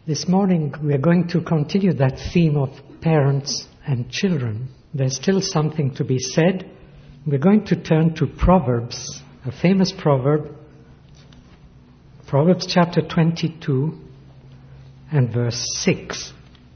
This morning we are going to continue that theme of parents and children. There's still something to be said. We're going to turn to Proverbs, a famous proverb, Proverbs chapter 22 and verse 6.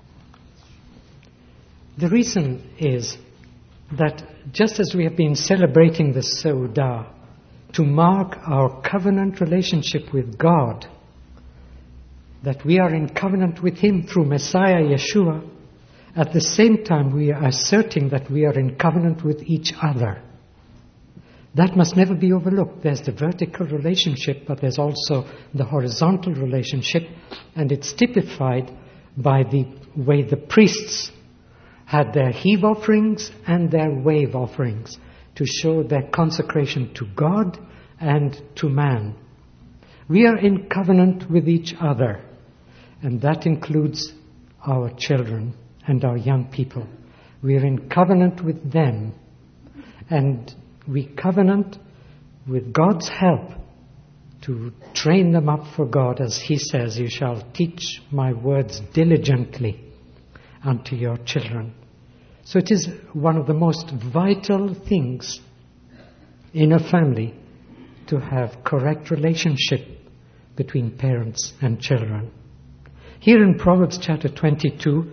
The reason is that just as we have been celebrating the Seudah to mark our covenant relationship with God, that we are in covenant with Him through Messiah Yeshua, at the same time we are asserting that we are in covenant with each other. That must never be overlooked. There's the vertical relationship, but there's also the horizontal relationship, and it's typified by the way the priests had their heave offerings and their wave offerings to show their consecration to God and to man. We are in covenant with each other, and that includes our children and our young people. We are in covenant with them, and we covenant with God's help to train them up for God, as He says, "You shall teach my words diligently unto your children." So it is one of the most vital things in a family to have correct relationship between parents and children. Here in Proverbs chapter 22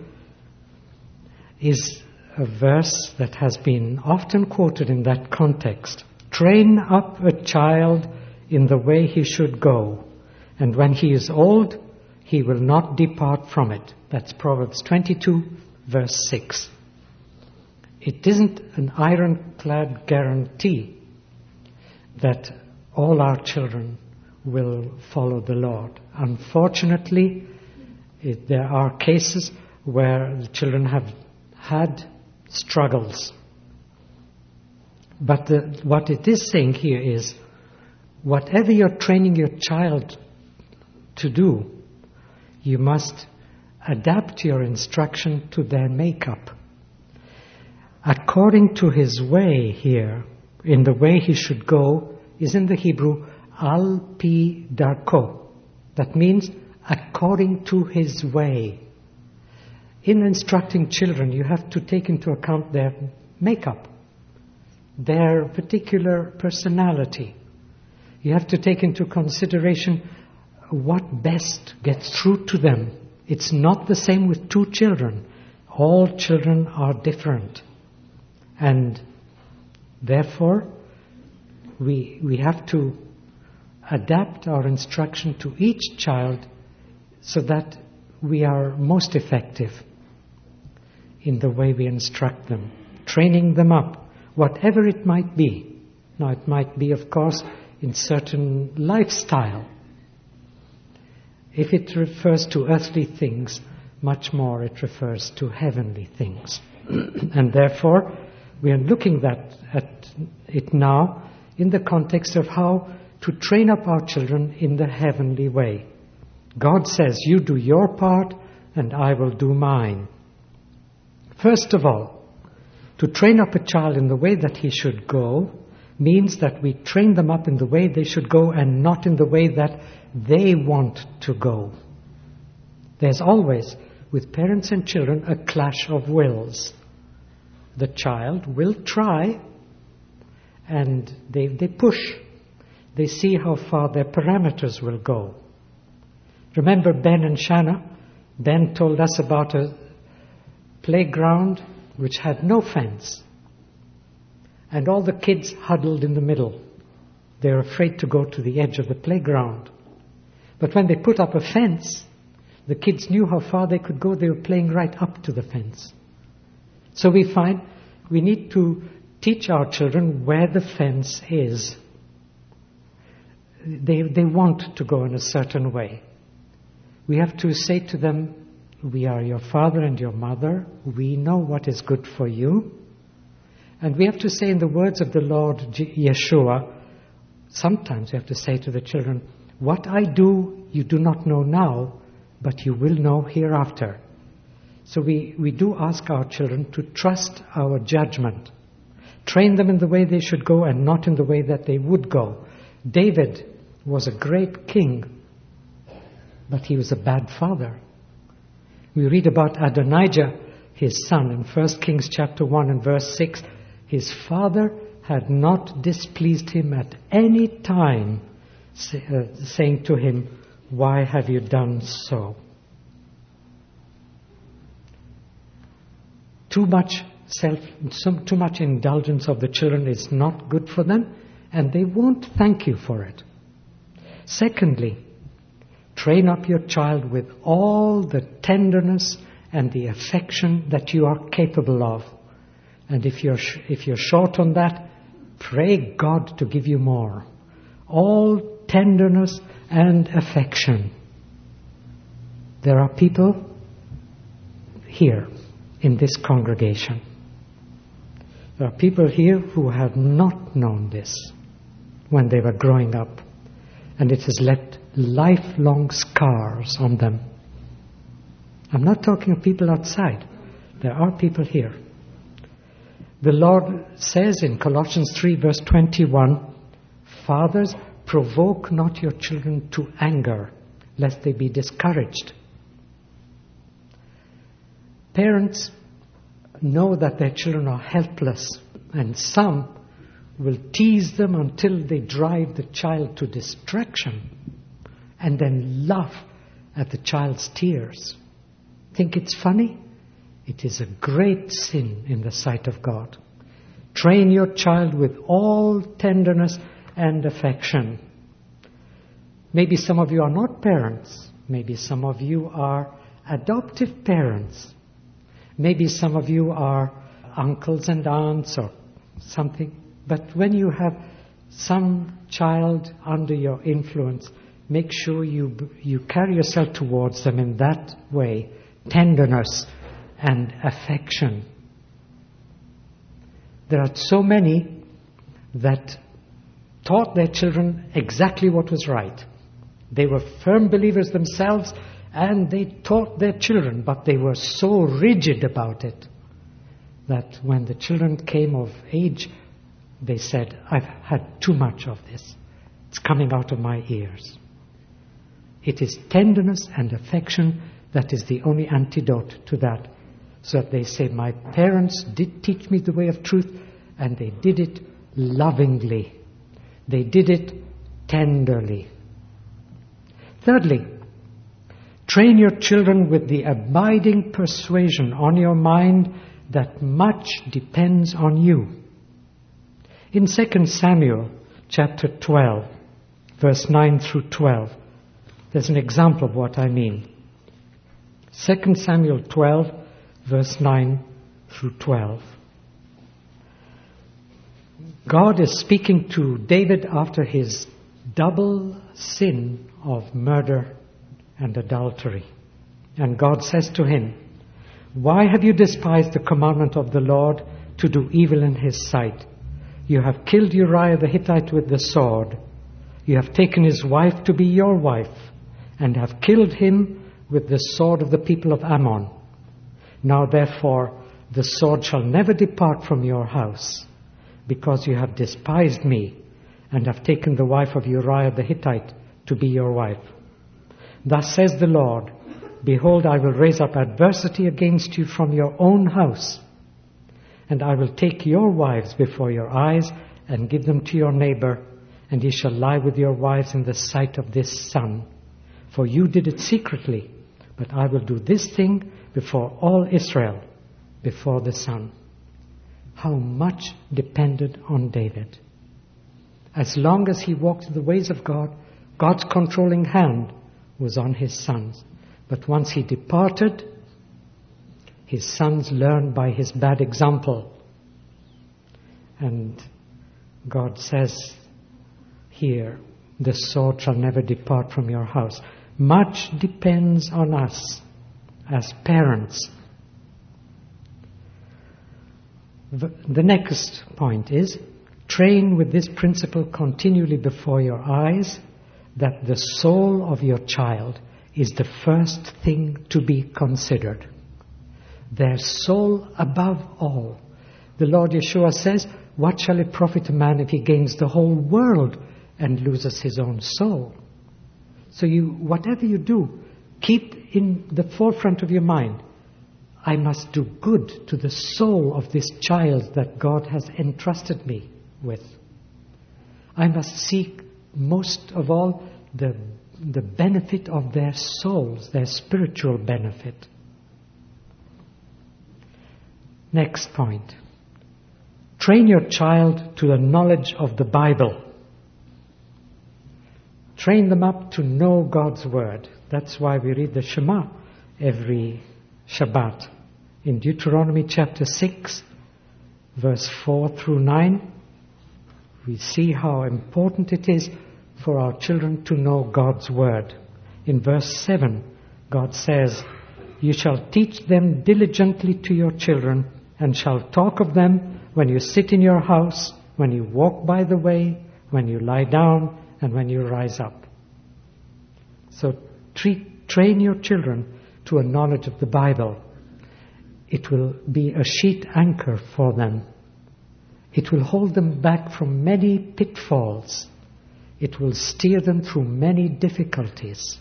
is a verse that has been often quoted in that context. "Train up a child in the way he should go, and when he is old, he will not depart from it." That's Proverbs 22, verse 6. It isn't an ironclad guarantee that all our children will follow the Lord. Unfortunately, there are cases where the children have had struggles. But what it is saying here is, whatever you're training your child to do, you must adapt your instruction to their makeup. According to his way here, in the way he should go, is in the Hebrew, al pi darko. That means according to his way. In instructing children, you have to take into account their makeup, their particular personality. You have to take into consideration what best gets through to them. It's not the same with two children. All children are different. And therefore, we have to adapt our instruction to each child so that we are most effective in the way we instruct them, training them up, whatever it might be. Now, it might be, of course, in certain lifestyle. If it refers to earthly things, much more it refers to heavenly things. And therefore, we are looking at it now in the context of how to train up our children in the heavenly way. God says, "You do your part and I will do mine." First of all, to train up a child in the way that he should go means that we train them up in the way they should go and not in the way that they want to go. There's always, with parents and children, a clash of wills. The child will try, and they push. They see how far their parameters will go. Remember Ben and Shanna? Ben told us about a playground which had no fence. And all the kids huddled in the middle. They were afraid to go to the edge of the playground. But when they put up a fence, the kids knew how far they could go. They were playing right up to the fence. So we find we need to teach our children where the fence is. They want to go in a certain way. We have to say to them, "We are your father and your mother. We know what is good for you." And we have to say in the words of the Lord Yeshua, sometimes we have to say to the children, "What I do, you do not know now, but you will know hereafter." So we do ask our children to trust our judgment. Train them in the way they should go and not in the way that they would go. David was a great king, but he was a bad father. We read about Adonijah, his son, in 1 Kings chapter 1 and verse 6. His father had not displeased him at any time, saying to him, "Why have you done so?" Too much indulgence of the children is not good for them, and they won't thank you for it. Secondly, train up your child with all the tenderness and the affection that you are capable of. And if you're short on that, pray God to give you more. All tenderness and affection. There are people here in this congregation. There are people here who have not known this when they were growing up, and it has left lifelong scars on them. I'm not talking of people outside. There are people here. The Lord says in Colossians 3 verse 21, "Fathers, provoke not your children to anger, lest they be discouraged." Parents know that their children are helpless, and some will tease them until they drive the child to distraction and then laugh at the child's tears. Think it's funny? It is a great sin in the sight of God. Train your child with all tenderness and affection. Maybe some of you are not parents. Maybe some of you are adoptive parents. Maybe some of you are uncles and aunts or something. But when you have some child under your influence, make sure you carry yourself towards them in that way, tenderness and affection. There are so many that taught their children exactly what was right. They were firm believers themselves, and they taught their children, but they were so rigid about it that when the children came of age, they said, "I've had too much of this. It's coming out of my ears." It is tenderness and affection that is the only antidote to that. So that they say, "My parents did teach me the way of truth, and they did it lovingly. They did it tenderly." Thirdly, train your children with the abiding persuasion on your mind that much depends on you. In 2 Samuel chapter 12, verse 9 through 12, there's an example of what I mean. 2 Samuel 12, verse 9 through 12. God is speaking to David after his double sin of murder and adultery. And God says to him, "Why have you despised the commandment of the Lord to do evil in his sight? You have killed Uriah the Hittite with the sword. You have taken his wife to be your wife, and have killed him with the sword of the people of Ammon. Now therefore the sword shall never depart from your house, because you have despised me, and have taken the wife of Uriah the Hittite to be your wife. Thus says the Lord, behold, I will raise up adversity against you from your own house, and I will take your wives before your eyes, and give them to your neighbor, and he shall lie with your wives in the sight of this sun. For you did it secretly, but I will do this thing before all Israel, before the sun." How much depended on David. As long as he walked in the ways of God, God's controlling hand was on his sons. But once he departed, his sons learned by his bad example. And God says here, "The sword shall never depart from your house." Much depends on us as parents. The next point is, train with this principle continually before your eyes, that the soul of your child is the first thing to be considered. Their soul above all. The Lord Yeshua says, "What shall it profit a man if he gains the whole world and loses his own soul?" So whatever you do, Keep in the forefront of your mind, I must do good to the soul of this child that God has entrusted me with. I must seek most of all the benefit of their souls, their spiritual benefit. Next point. Train your child to the knowledge of the Bible. Train them up to know God's Word. That's why we read the Shema every Shabbat. In Deuteronomy chapter 6, verse 4 through 9, we see how important it is for our children to know God's Word. In verse 7, God says, "You shall teach them diligently to your children, and shall talk of them when you sit in your house, when you walk by the way, when you lie down, and when you rise up." So train your children to a knowledge of the Bible. It will be a sheet anchor for them. It will hold them back from many pitfalls. It will steer them through many difficulties.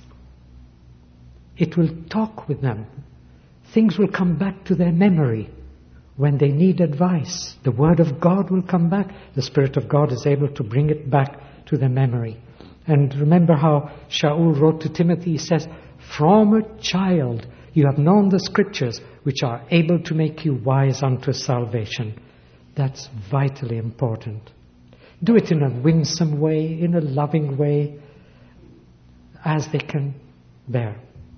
It will talk with them. Things will come back to their memory when they need advice. The Word of God will come back. The Spirit of God is able to bring it back to their memory. And remember how Shaul wrote to Timothy, he says, "From a child you have known the Scriptures, which are able to make you wise unto salvation." That's vitally important. Do it in a winsome way, in a loving way, as they can bear.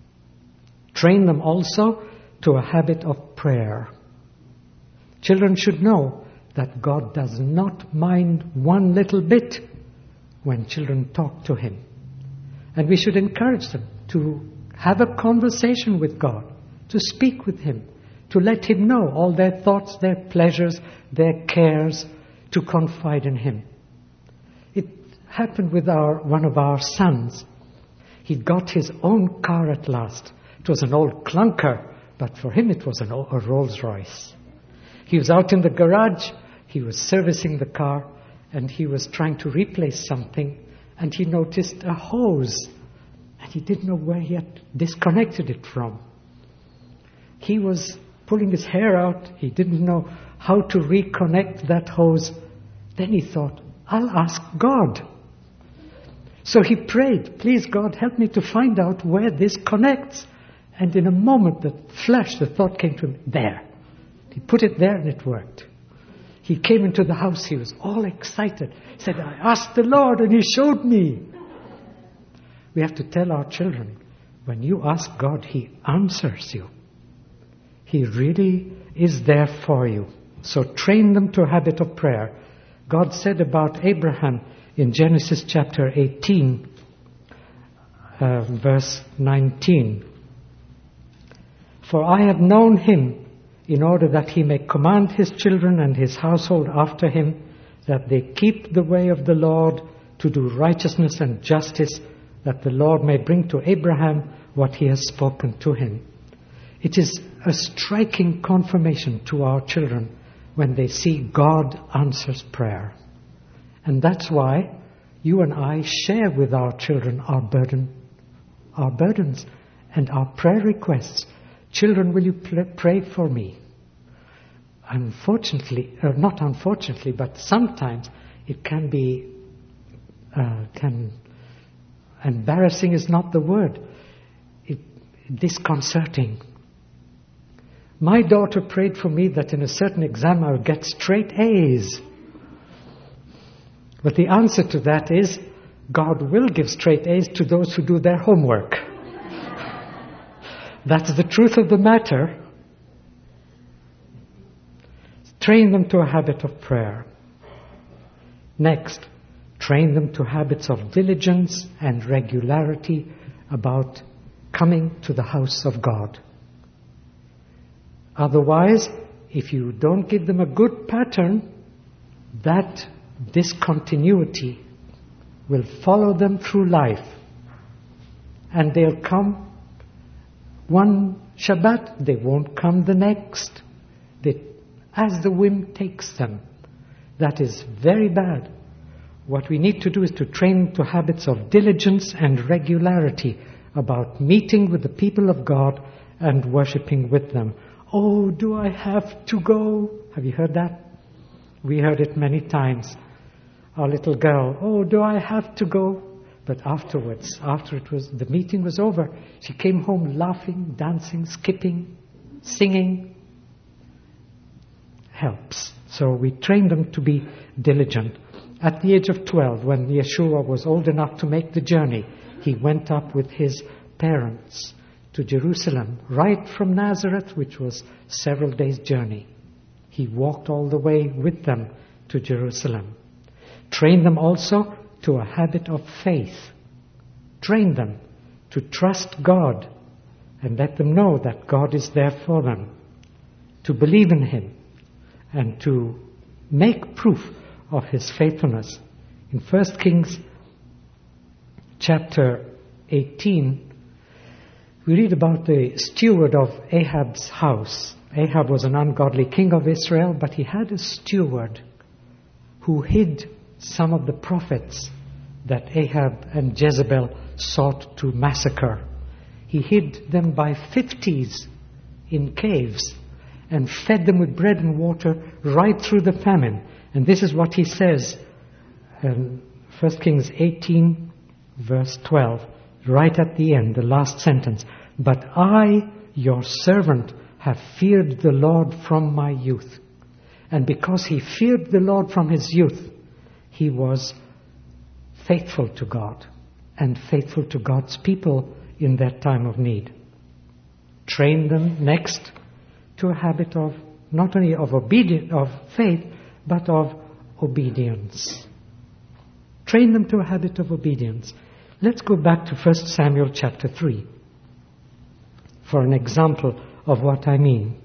Train them also to a habit of prayer. Children should know that God does not mind one little bit when children talk to Him. And we should encourage them to have a conversation with God, to speak with Him, to let Him know all their thoughts, their pleasures, their cares, to confide in Him. It happened with one of our sons. He got his own car at last. It was an old clunker, but for him it was a Rolls Royce. He was out in the garage, he was servicing the car, and he was trying to replace something, and he noticed a hose, and he didn't know where he had disconnected it from. He was pulling his hair out, he didn't know how to reconnect that hose. Then he thought, I'll ask God. So he prayed, "Please God, help me to find out where this connects." And in a moment, the thought came to him, there. He put it there and it worked. He came into the house, he was all excited. He said, "I asked the Lord and He showed me." We have to tell our children, when you ask God, He answers you. He really is there for you. So train them to a habit of prayer. God said about Abraham in Genesis chapter 18, verse 19, "For I have known him in order that he may command his children and his household after him, that they keep the way of the Lord to do righteousness and justice, that the Lord may bring to Abraham what He has spoken to him." It is a striking confirmation to our children when they see God answers prayer. And that's why you and I share with our children our burdens and our prayer requests. "Children, will you pray for me?" Unfortunately, or not unfortunately, but sometimes it can be, embarrassing is not the word, disconcerting. My daughter prayed for me that in a certain exam I would get straight A's. But the answer to that is, God will give straight A's to those who do their homework. That's the truth of the matter. Train them to a habit of prayer. Next, train them to habits of diligence and regularity about coming to the house of God. Otherwise, if you don't give them a good pattern, that discontinuity will follow them through life. And they'll come one Shabbat, they won't come the next. As the whim takes them. That is very bad. What we need to do is to train to habits of diligence and regularity about meeting with the people of God and worshipping with them. Oh, do I have to go? Have you heard that? We heard it many times. Our little girl, oh, do I have to go? But afterwards, after the meeting was over, she came home laughing, dancing, skipping, singing. Helps. So we trained them to be diligent. At the age of 12, when Yeshua was old enough to make the journey, he went up with his parents to Jerusalem, right from Nazareth, which was several days' journey. He walked all the way with them to Jerusalem. Trained them also to a habit of faith. Train them to trust God and let them know that God is there for them. To believe in Him and to make proof of His faithfulness. In 1 Kings chapter 18, we read about the steward of Ahab's house. Ahab was an ungodly king of Israel, but he had a steward who hid some of the prophets that Ahab and Jezebel sought to massacre. He hid them by 50s in caves and fed them with bread and water right through the famine. And this is what he says in 1 Kings 18, verse 12, right at the end, the last sentence. But I, your servant, have feared the Lord from my youth. And because he feared the Lord from his youth, he was faithful to God and faithful to God's people in that time of need. Train them next to a habit of not only of faith, but of obedience. Train them to a habit of obedience. Let's go back to 1 Samuel chapter 3 for an example of what I mean.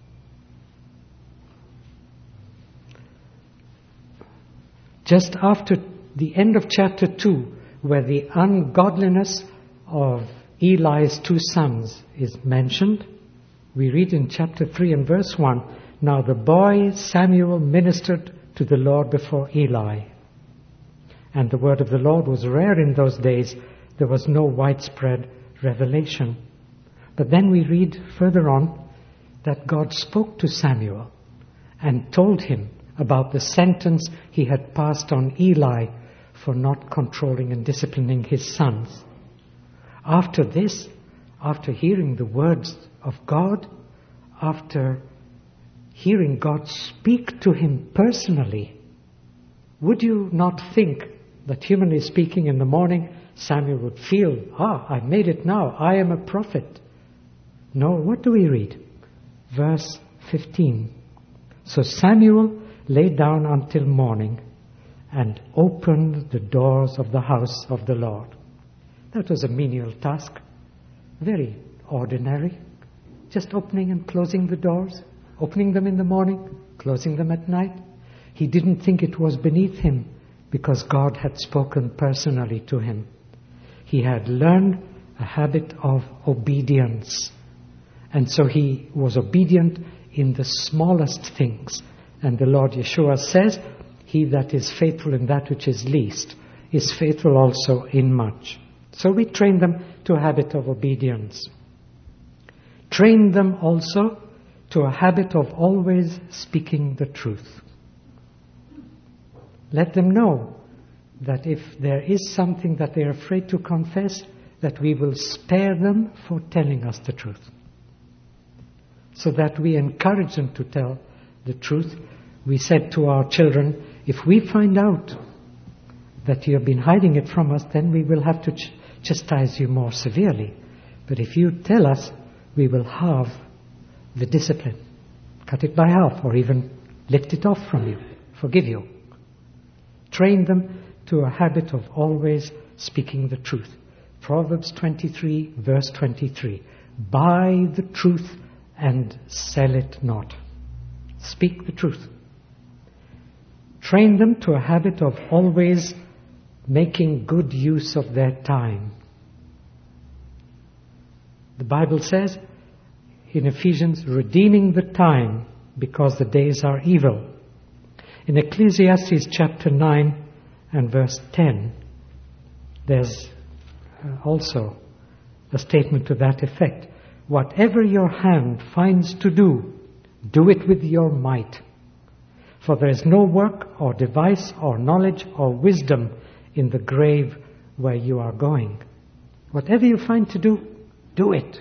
Just after the end of chapter 2, where the ungodliness of Eli's two sons is mentioned, we read in chapter 3 and verse 1, now the boy Samuel ministered to the Lord before Eli. And the word of the Lord was rare in those days. There was no widespread revelation. But then we read further on that God spoke to Samuel and told him about the sentence he had passed on Eli for not controlling and disciplining his sons. After this, after hearing the words of God, after hearing God speak to him personally, would you not think that humanly speaking in the morning, Samuel would feel, I made it now, I am a prophet. No, what do we read? Verse 15. So Samuel lay down until morning and opened the doors of the house of the Lord. That was a menial task, very ordinary, just opening and closing the doors, opening them in the morning, closing them at night. He didn't think it was beneath him because God had spoken personally to him. He had learned a habit of obedience. And so he was obedient in the smallest things. And the Lord Yeshua says, he that is faithful in that which is least is faithful also in much. So we train them to a habit of obedience. Train them also to a habit of always speaking the truth. Let them know that if there is something that they are afraid to confess, that we will spare them for telling us the truth. So that we encourage them to tell the truth. We said to our children, if we find out that you have been hiding it from us, then we will have to chastise you more severely. But if you tell us, we will halve the discipline. Cut it by half or even lift it off from you. Forgive you. Train them to a habit of always speaking the truth. Proverbs 23, verse 23. Buy the truth and sell it not. Speak the truth. Train them to a habit of always making good use of their time. The Bible says in Ephesians, redeeming the time because the days are evil. In Ecclesiastes chapter 9 and verse 10, there's also a statement to that effect. Whatever your hand finds to do, do it with your might. For there is no work or device or knowledge or wisdom in the grave where you are going. Whatever you find to do, do it.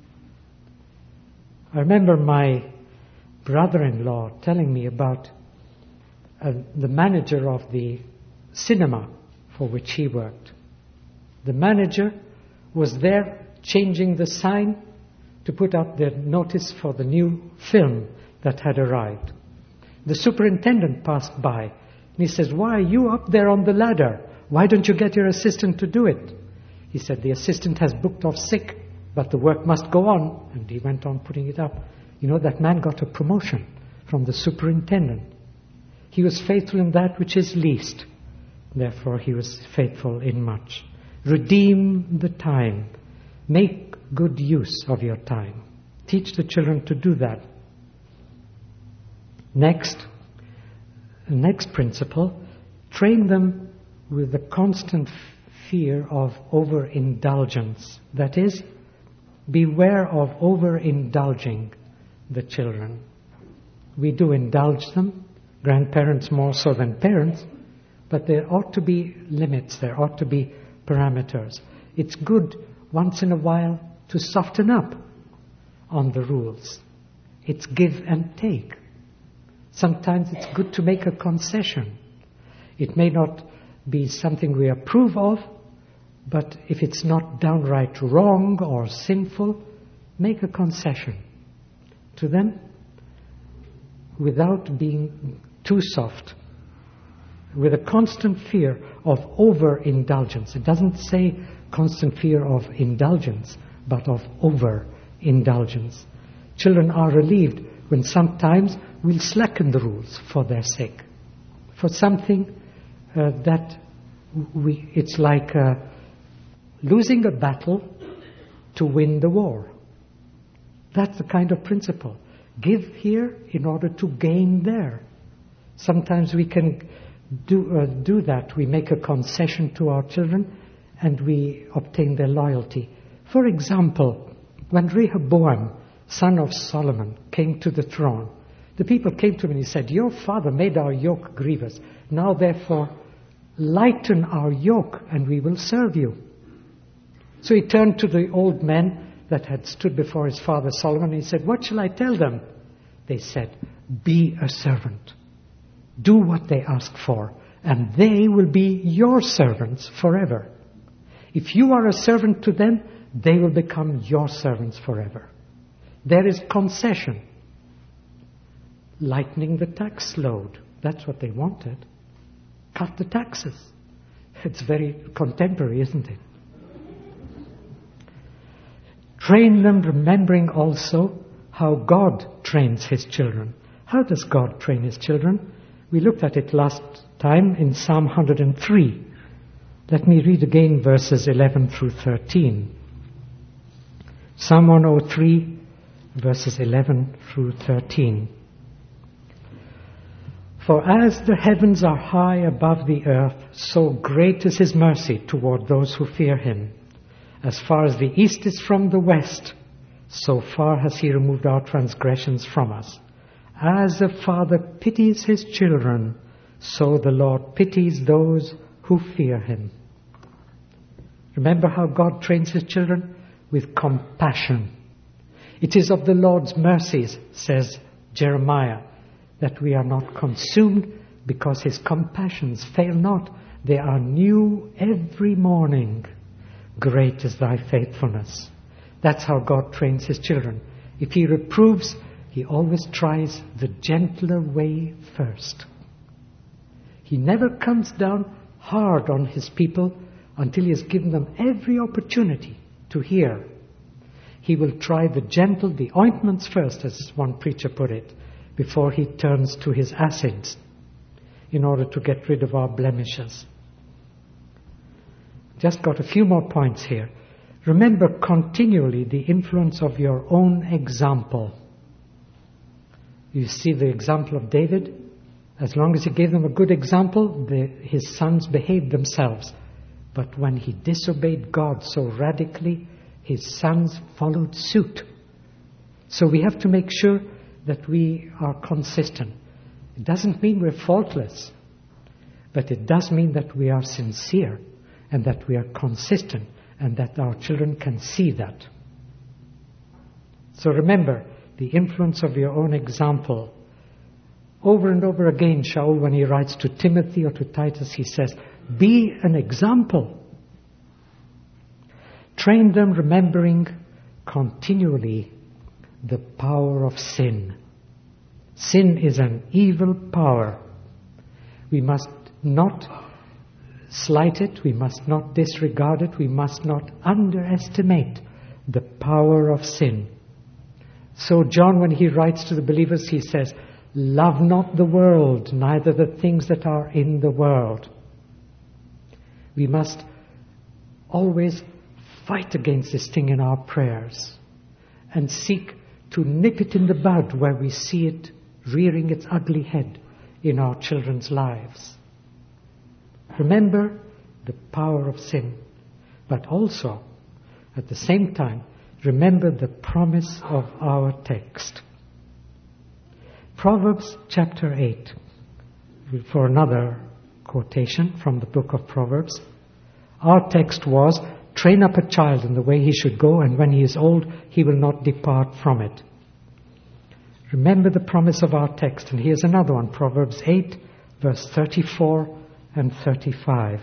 I remember my brother-in-law telling me about the manager of the cinema for which he worked. The manager was there changing the sign to put up the notice for the new film that had arrived. The superintendent passed by and he says, "Why are you up there on the ladder? Why don't you get your assistant to do it?" He said, "The assistant has booked off sick, but the work must go on." And he went on putting it up. You know, that man got a promotion from the superintendent. He was faithful in that which is least. Therefore, he was faithful in much. Redeem the time. Make good use of your time. Teach the children to do that. Next principle, train them with the constant fear of overindulgence. That is, beware of overindulging the children. We do indulge them, grandparents more so than parents, but there ought to be limits, there ought to be parameters. It's good once in a while to soften up on the rules. It's give and take. Sometimes it's good to make a concession. It may not be something we approve of, but if it's not downright wrong or sinful, make a concession to them without being too soft, with a constant fear of overindulgence. It doesn't say constant fear of indulgence, but of overindulgence. Children are relieved when sometimes we'll slacken the rules for their sake, for something it's like losing a battle to win the war. That's the kind of principle. Give here in order to gain there. Sometimes we can do that. We make a concession to our children and we obtain their loyalty. For example, when Rehoboam, son of Solomon, came to the throne, the people came to him and he said, "Your father made our yoke grievous. Now therefore lighten our yoke and we will serve you." So he turned to the old men that had stood before his father Solomon and he said, "What shall I tell them?" They said, "Be a servant. Do what they ask for, and they will be your servants forever. If you are a servant to them, they will become your servants forever." There is concession. Lightening the tax load. That's what they wanted. Cut the taxes. It's very contemporary, isn't it? Train them, remembering also how God trains His children. How does God train His children? We looked at it last time in Psalm 103. Let me read again verses 11 through 13. Psalm 103, verses 11 through 13. "For as the heavens are high above the earth, so great is His mercy toward those who fear Him. As far as the east is from the west, so far has He removed our transgressions from us. As a father pities his children, so the Lord pities those who fear Him." Remember how God trains His children? With compassion. "It is of the Lord's mercies," says Jeremiah, "that we are not consumed, because His compassions fail not. They are new every morning. Great is thy faithfulness." That's how God trains His children. If He reproves, He always tries the gentler way first. He never comes down hard on His people until He has given them every opportunity to hear. He will try the ointments first, as one preacher put it, before He turns to His acids in order to get rid of our blemishes. Just got a few more points here. Remember continually the influence of your own example. You see the example of David. As long as he gave them a good example, his sons behaved themselves. But when he disobeyed God so radically, his sons followed suit. So we have to make sure that we are consistent. It doesn't mean we're faultless, but it does mean that we are sincere and that we are consistent and that our children can see that. So remember the influence of your own example. Over and over again, Shaul, when he writes to Timothy or to Titus, he says, be an example. Train them remembering continually the power of sin. Sin is an evil power. We must not slight it, we must not disregard it, we must not underestimate the power of sin. So John, when he writes to the believers, he says, love not the world, neither the things that are in the world. We must always fight against this thing in our prayers and seek to nip it in the bud where we see it rearing its ugly head in our children's lives. Remember the power of sin, but also, at the same time, remember the promise of our text. Proverbs chapter 8, for another quotation from the book of Proverbs. Our text was, train up a child in the way he should go, and when he is old, he will not depart from it. Remember the promise of our text. And here's another one, Proverbs 8, verse 34 and 35.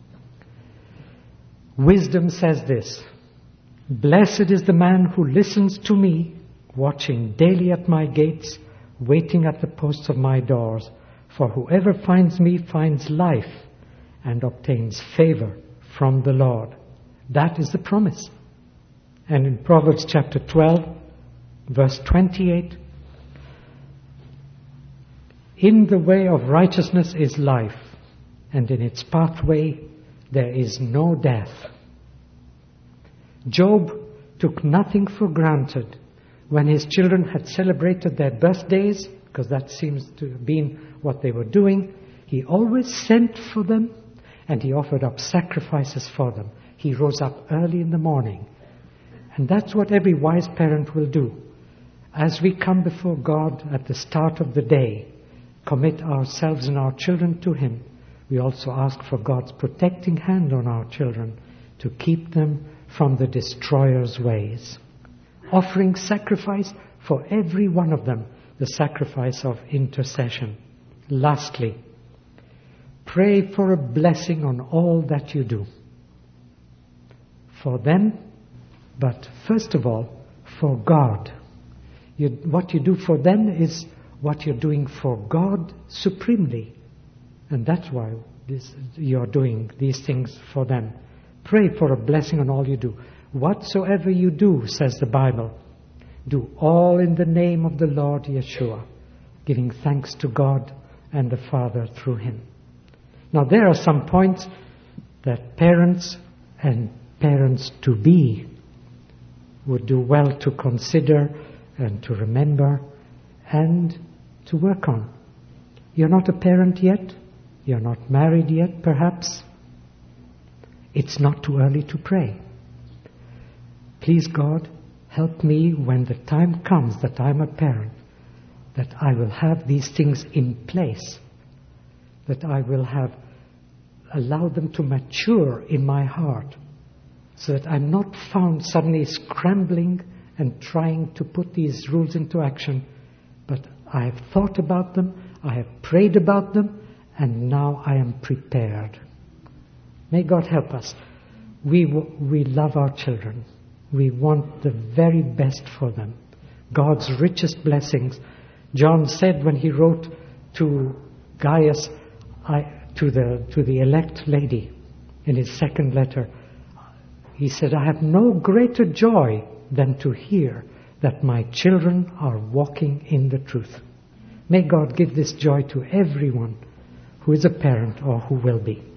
Wisdom says this, blessed is the man who listens to me, watching daily at my gates, waiting at the posts of my doors. For whoever finds me finds life and obtains favor from the Lord. That is the promise. And in Proverbs chapter 12, verse 28, in the way of righteousness is life, and in its pathway there is no death. Job took nothing for granted when his children had celebrated their birthdays, because that seems to have been what they were doing. He always sent for them, and he offered up sacrifices for them. He rose up early in the morning. And that's what every wise parent will do. As we come before God at the start of the day, commit ourselves and our children to Him, we also ask for God's protecting hand on our children to keep them from the destroyer's ways. Offering sacrifice for every one of them, the sacrifice of intercession. Lastly, pray for a blessing on all that you do. For them, but first of all, for God. What you do for them is what you're doing for God supremely. And that's why you're doing these things for them. Pray for a blessing on all you do. Whatsoever you do, says the Bible, do all in the name of the Lord Yeshua, giving thanks to God and the Father through Him. Now there are some points that parents and parents-to-be would do well to consider and to remember and to work on. You're not a parent yet. You're not married yet, perhaps. It's not too early to pray. Please God, help me when the time comes that I'm a parent, that I will have these things in place, that I will have allowed them to mature in my heart, so that I'm not found suddenly scrambling and trying to put these rules into action, but I have thought about them, I have prayed about them, and now I am prepared. May God help us. We love our children. We want the very best for them. God's richest blessings. John said when he wrote to Gaius, to the elect lady, in his second letter, he said, I have no greater joy than to hear that my children are walking in the truth. May God give this joy to everyone who is a parent or who will be.